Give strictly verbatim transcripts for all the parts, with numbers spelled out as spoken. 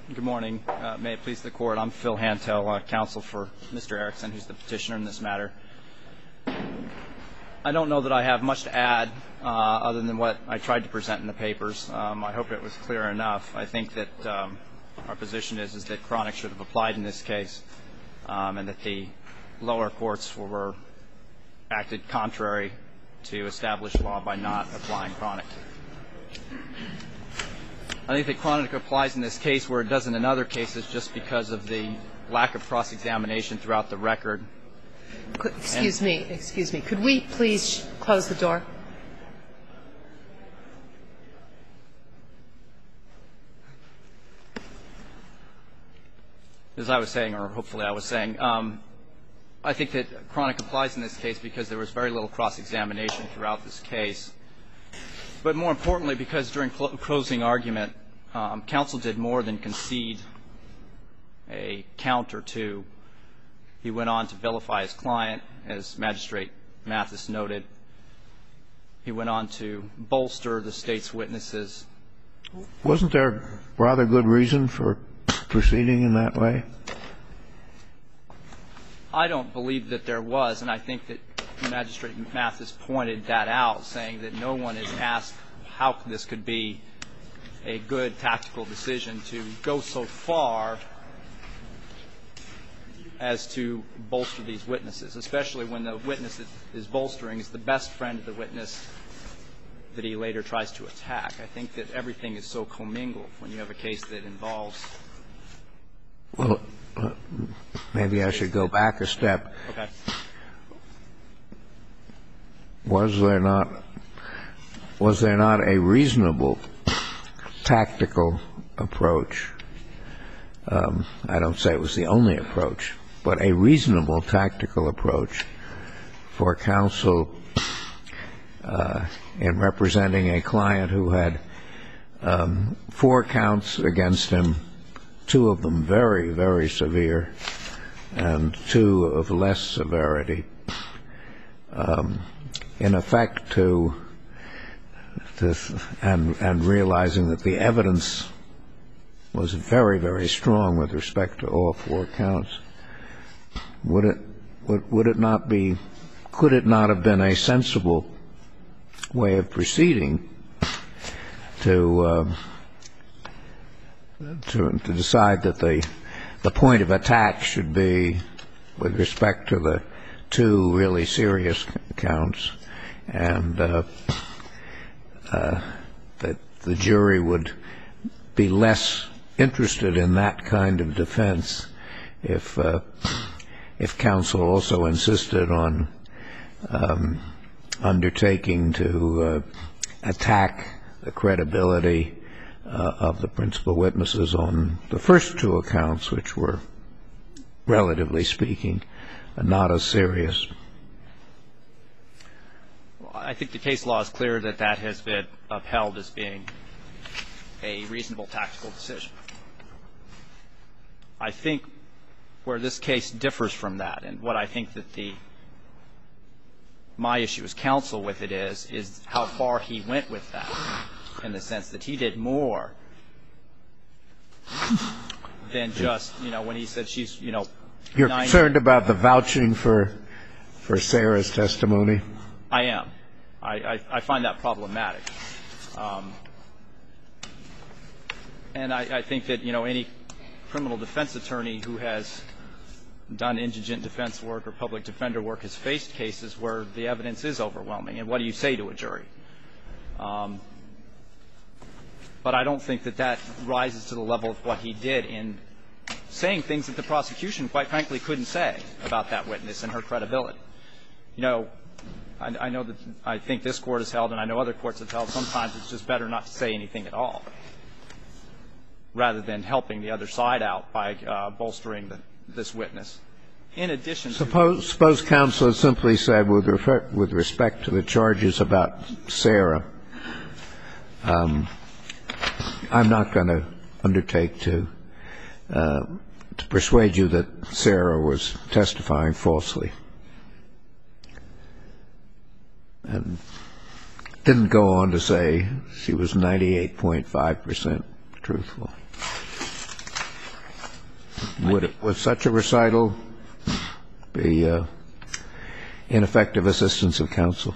Good morning. Uh, may it please the Court. I'm Phil Hantel, uh, counsel for Mister Erickson, who's the petitioner in this matter. I don't know that I have much to add uh, other than what I tried to present in the papers. Um, I hope it was clear enough. I think that um, our position is, is that chronic should have applied in this case, um, and that the lower courts were acted contrary to established law by not applying chronic. I think that chronic applies in this case where it doesn't in other cases just because of the lack of cross-examination throughout the record. Excuse me. Excuse me. Could we please close the door? As I was saying, or hopefully I was saying, um, I think that chronic applies in this case because there was very little cross-examination throughout this case. But more importantly, because during cl- closing argument, um, counsel did more than concede a count or two. He went on to vilify his client, as Magistrate Mathis noted. He went on to bolster the State's witnesses. Wasn't there rather good reason for proceeding in that way? I don't believe that there was, and I think that Magistrate Mathis pointed that out, saying that no one is asked how this could be a good tactical decision to go so far as to bolster these witnesses, especially when the witness that is bolstering is the best friend of the witness that he later tries to attack. I think that everything is so commingled when you have a case that involves. Well, uh, maybe I should go back a step. Okay. Was there not was there not a reasonable tactical approach? Um, I don't say it was the only approach, but a reasonable tactical approach for counsel uh, in representing a client who had um, four counts against him, two of them very, very severe, and two of less severity. Um, in effect, to, to and, and realizing that the evidence was very, very strong with respect to all four counts, would it would, would it not be, could it not have been a sensible way of proceeding to uh, to, to decide that the the point of attack should be with respect to the two really serious counts, and uh, uh, that the jury would be less interested in that kind of defense if uh, if counsel also insisted on um, undertaking to uh, attack the credibility uh, of the principal witnesses on the first two accounts, which were, relatively speaking, not as serious. Well, I think the case law is clear that that has been upheld as being a reasonable tactical decision. I think where this case differs from that, and what I think that the my issue as counsel with it is, is how far he went with that, in the sense that he did more than just, you know, when he said she's, you know, You're nine concerned about the vouching for for Sarah's testimony? I am. I, I, I find that problematic. Um, and I, I think that, you know, any criminal defense attorney who has done indigent defense work or public defender work has faced cases where the evidence is overwhelming. And what do you say to a jury? Um, but I don't think that that rises to the level of what he did in saying things that the prosecution, quite frankly, couldn't say about that witness and her credibility. You know, I, I know that I think this Court has held, and I know other courts have held, sometimes it's just better not to say anything at all, rather than helping the other side out by uh, bolstering the, this witness. In addition to Suppose, suppose counsel had simply said, with, refer, with respect to the charges about Sarah, um, I'm not going to undertake to uh, to persuade you that Sarah was testifying falsely, and didn't go on to say she was ninety-eight point five percent truthful. Would, it, would such a recital be uh, ineffective assistance of counsel?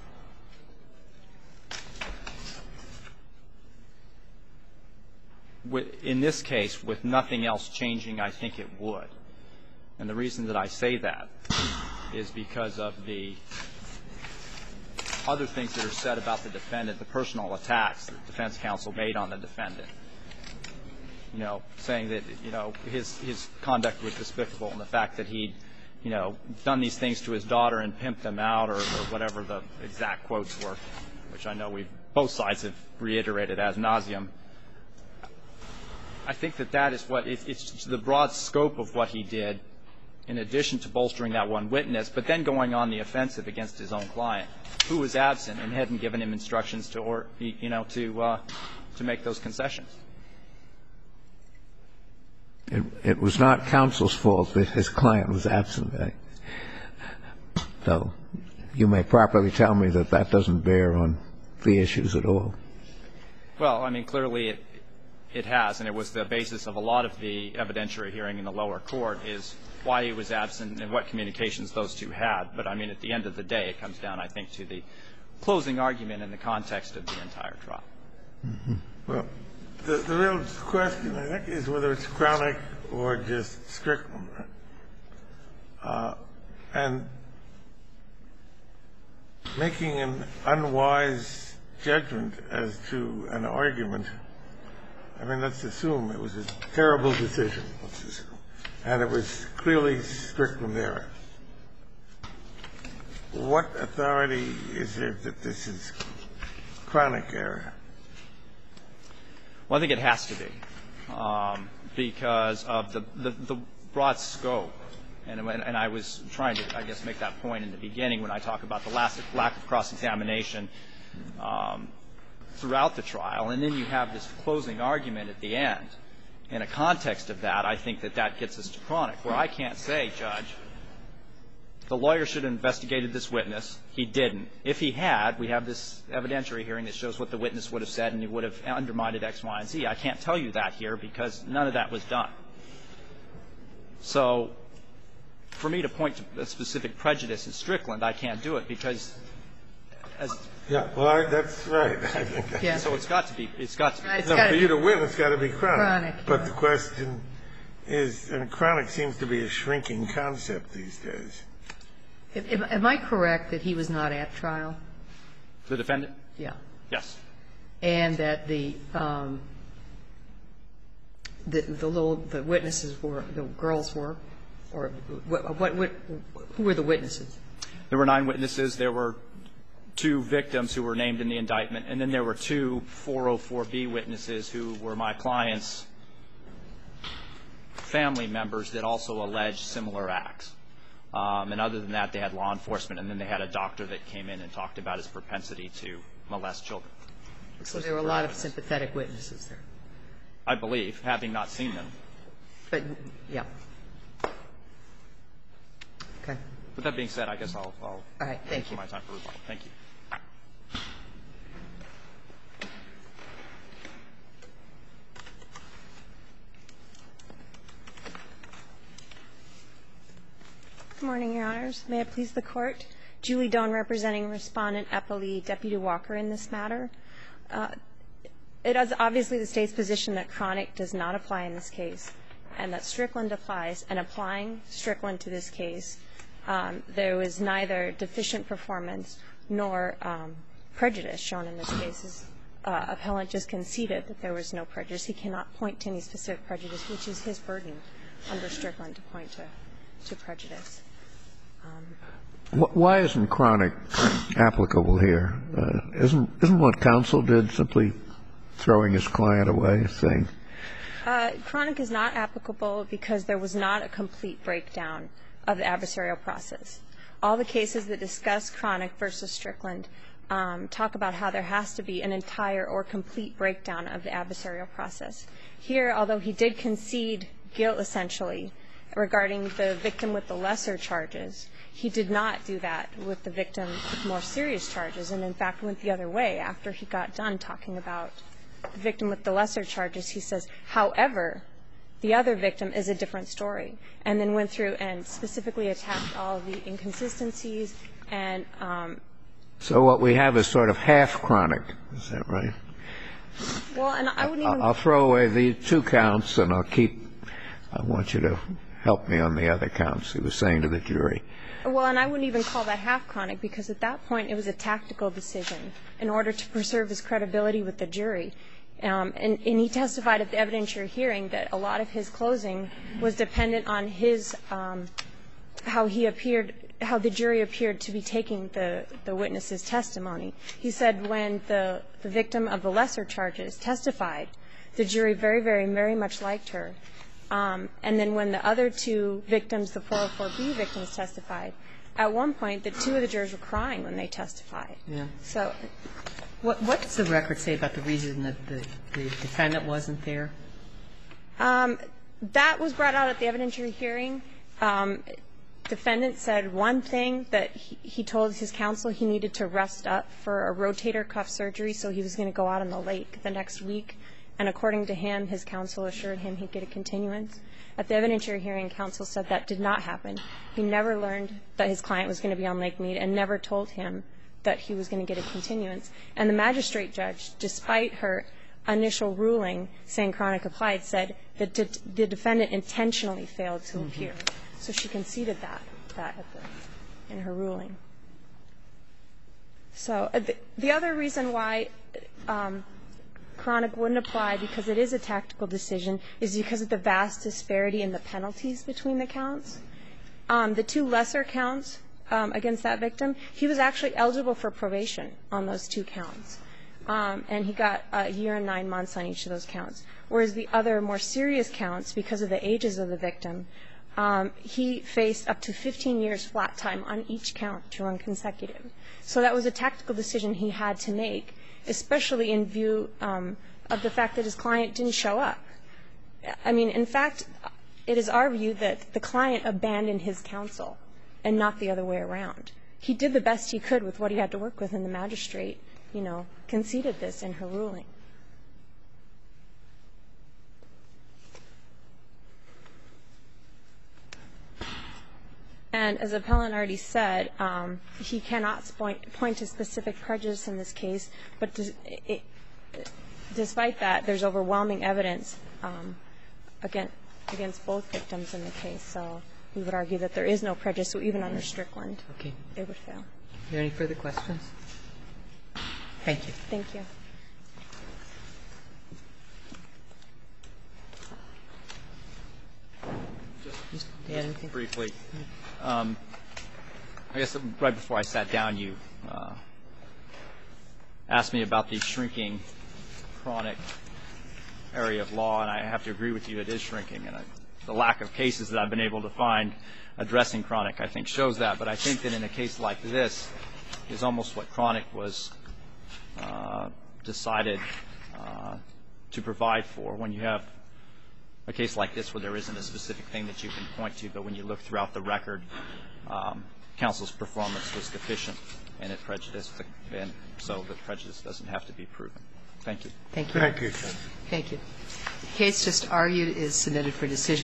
In this case, with nothing else changing, I think it would. And the reason that I say that is because of the other things that are said about the defendant, the personal attacks that defense counsel made on the defendant. You know, saying that, you know, his his conduct was despicable, and the fact that he'd, you know, done these things to his daughter and pimped them out, or, or whatever the exact quotes were, which I know we've both sides have reiterated ad nauseum. I think that that is what it, it's the broad scope of what he did, in addition to bolstering that one witness, but then going on the offensive against his own client, who was absent and hadn't given him instructions to, or you know, to uh, to make those concessions. It, it was not counsel's fault that his client was absent. Right? So you may properly tell me that that doesn't bear on the issues at all. Well, I mean, clearly it it has, and it was the basis of a lot of the evidentiary hearing in the lower court, is why he was absent and what communications those two had. But, I mean, at the end of the day, it comes down, I think, to the closing argument in the context of the entire trial. Mm-hmm. Well, the, the real question, I think, is whether it's chronic or just Strickland. Uh, and making an unwise judgment as to an argument, I mean, let's assume it was a terrible decision, let's assume, and it was clearly Strickland error. What authority is there that this is chronic error? Well, I think it has to be, um, because of the, the, the broad scope. And, and I was trying to, I guess, make that point in the beginning when I talk about the last, lack of cross-examination um, throughout the trial. And then you have this closing argument at the end. In a context of that, I think that that gets us to chronic, where I can't say, Judge, the lawyer should have investigated this witness. He didn't. If he had, we have this evidentiary hearing that shows what the witness would have said, and he would have undermined X, Y, and Z. I can't tell you that here because none of that was done. So for me to point to a specific prejudice in Strickland, I can't do it because as yeah, well, I, that's right. I think that's yeah. So it's got to be. It's got to be. It's no, gotta for be you to win, it's got to be chronic. chronic but yeah. the question is, and chronic seems to be a shrinking concept these days. Am, am I correct that he was not at trial? The defendant? Yeah. Yes. And that the um, the, the little the witnesses were the girls were, or what, what, what who were the witnesses? There were nine witnesses. There were two victims who were named in the indictment, and then there were two four oh four B witnesses who were my client's family members that also alleged similar acts. Um, and other than that, they had law enforcement, and then they had a doctor that came in and talked about his propensity to molest children. So there were a lot of sympathetic witnesses there. I believe, having not seen them. But, yeah. Okay. With that being said, I guess I'll, I'll All right, thank you. my time for rebuttal. Thank you. Good morning, Your Honors. May it please the Court. Julie Doan representing Respondent Eppley, Deputy Walker in this matter. Uh, it is obviously the State's position that chronic does not apply in this case and that Strickland applies. And applying Strickland to this case, um, there was neither deficient performance nor um, prejudice shown in this case. As uh, appellant just conceded that there was no prejudice. He cannot point to any specific prejudice, which is his burden under Strickland to point to, to prejudice. Um, Why isn't chronic applicable here? Uh, isn't isn't what counsel did simply throwing his client away, saying? Uh, chronic is not applicable because there was not a complete breakdown of the adversarial process. All the cases that discuss chronic versus Strickland um, talk about how there has to be an entire or complete breakdown of the adversarial process. Here, although he did concede guilt essentially regarding the victim with the lesser charges, he did not do that with the victim with more serious charges, and in fact went the other way. After he got done talking about the victim with the lesser charges, he says, however, the other victim is a different story, and then went through and specifically attacked all of the inconsistencies and um, So what we have is sort of half Chronic. Is that right? well, and I wouldn't even. I'll throw away the two counts, and I'll keep – I want you to help me on the other counts, he was saying to the jury. Well, and I wouldn't even call that half Chronic, because at that point it was a tactical decision in order to preserve his credibility with the jury. Um, and, and he testified at the evidentiary hearing that a lot of his closing was dependent on his um, how he appeared, how the jury appeared to be taking the, the witness's testimony. He said when the, the victim of the lesser charges testified, the jury very, very, very much liked her. Um, and then when the other two victims, the four oh four B victims, testified, at one point the two of the jurors were crying when they testified. Yeah. So What, what does the record say about the reason that the, the defendant wasn't there? um, that was brought out at the evidentiary hearing. Um, defendant said one thing, that he, he told his counsel he needed to rest up for a rotator cuff surgery, so he was going to go out on the lake the next week. And according to him, his counsel assured him he'd get a continuance. At the evidentiary hearing, counsel said that did not happen. He never learned that his client was going to be on Lake Mead and never told him that he was going to get a continuance. And the magistrate judge, despite her initial ruling saying Chronic applied, said that the defendant intentionally failed to mm-hmm. appear. So she conceded that, that at the, in her ruling. So uh, the, the other reason why um, Chronic wouldn't apply, because it is a tactical decision, is because of the vast disparity in the penalties between the counts. Um, the two lesser counts um, against that victim, he was actually eligible for probation on those two counts. Um, and he got a year and nine months on each of those counts. Whereas the other more serious counts, because of the ages of the victim, um, he faced up to fifteen years flat time on each count to run consecutive. So that was a tactical decision he had to make, especially in view um, of the fact that his client didn't show up. I mean, in fact, it is our view that the client abandoned his counsel and not the other way around. He did the best he could with what he had to work with, and the magistrate, you know, conceded this in her ruling. And as Appellant already said, um, he cannot point, point to specific prejudice in this case, but des, it, despite that, there's overwhelming evidence um, against, against both victims in the case. So we would argue that there is no prejudice, so even under Strickland, okay. it would fail. Are there any further questions? Thank you. Thank you. Just, just briefly, um, I guess right before I sat down, you uh, asked me about the shrinking Chronic area of law, and I have to agree with you, it is shrinking. And I, the lack of cases that I've been able to find addressing Chronic, I think, shows that. But I think that in a case like this is almost what Chronic was uh, decided uh, to provide for, when you have a case like this where there isn't a specific thing that you can point to, but when you look throughout the record, um, counsel's performance was deficient and it prejudiced, the, and so the prejudice doesn't have to be proven. Thank you. Thank you. Thank you. Thank you. The case just argued is submitted for decision.